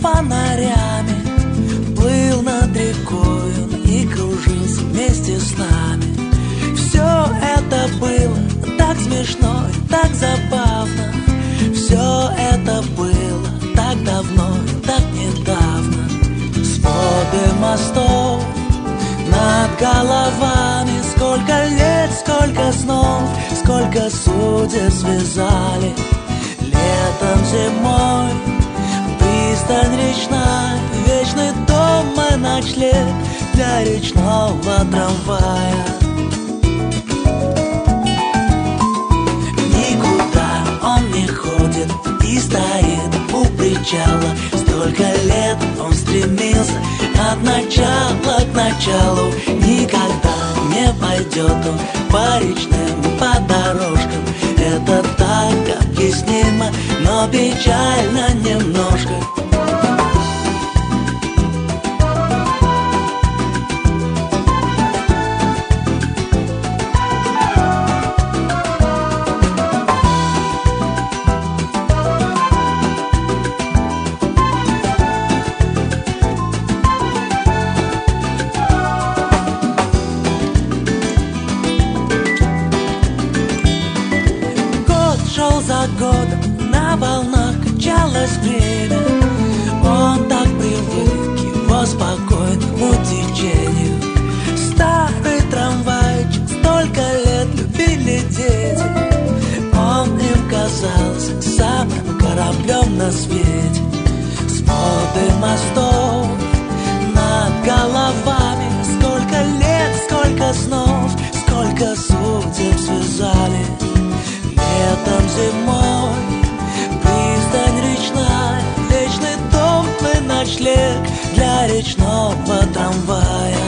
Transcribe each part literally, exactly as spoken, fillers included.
фонарями, плыл над рекою и кружился вместе с нами. Все это было так смешно и так забавно. Все это было так давно и так недавно. Своды мостов над головами, сколько лет, сколько снов, сколько судеб связали. Летом, зимой, пристань речная, вечный дом и ночлег для речного трамвая. Никуда он не ходит и стоит у причала. Столько лет он стремился от начала к началу. Никогда не пойдет он по речным, по дорожкам. Это так объяснимо, но печально немножко. Шел за годом, на волнах качалось время. Он так привык к его спокойному течению. Старый трамвайчик, столько лет любили дети. Он им казался самым кораблем на свете. Своды мостов над головами, сколько лет, сколько снов, сколько судеб связали. Летом, зимой, пристань речная, вечный дом и ночлег для речного трамвая.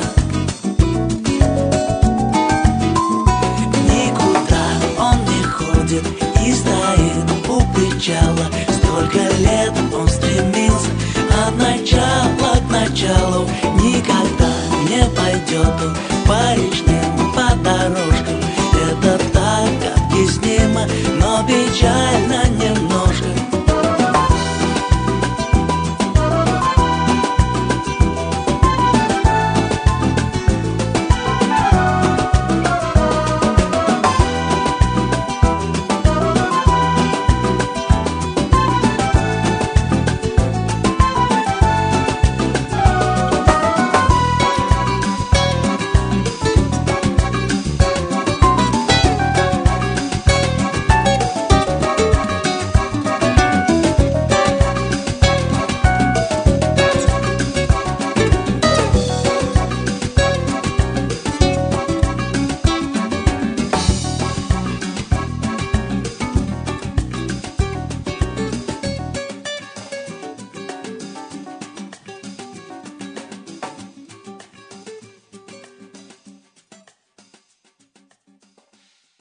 Никуда он не ходит и стоит у причала. Столько лет он стремился от начала к началу. Никогда не пойдет он по речным, по дорожкам. Это так объяснимо, но печально не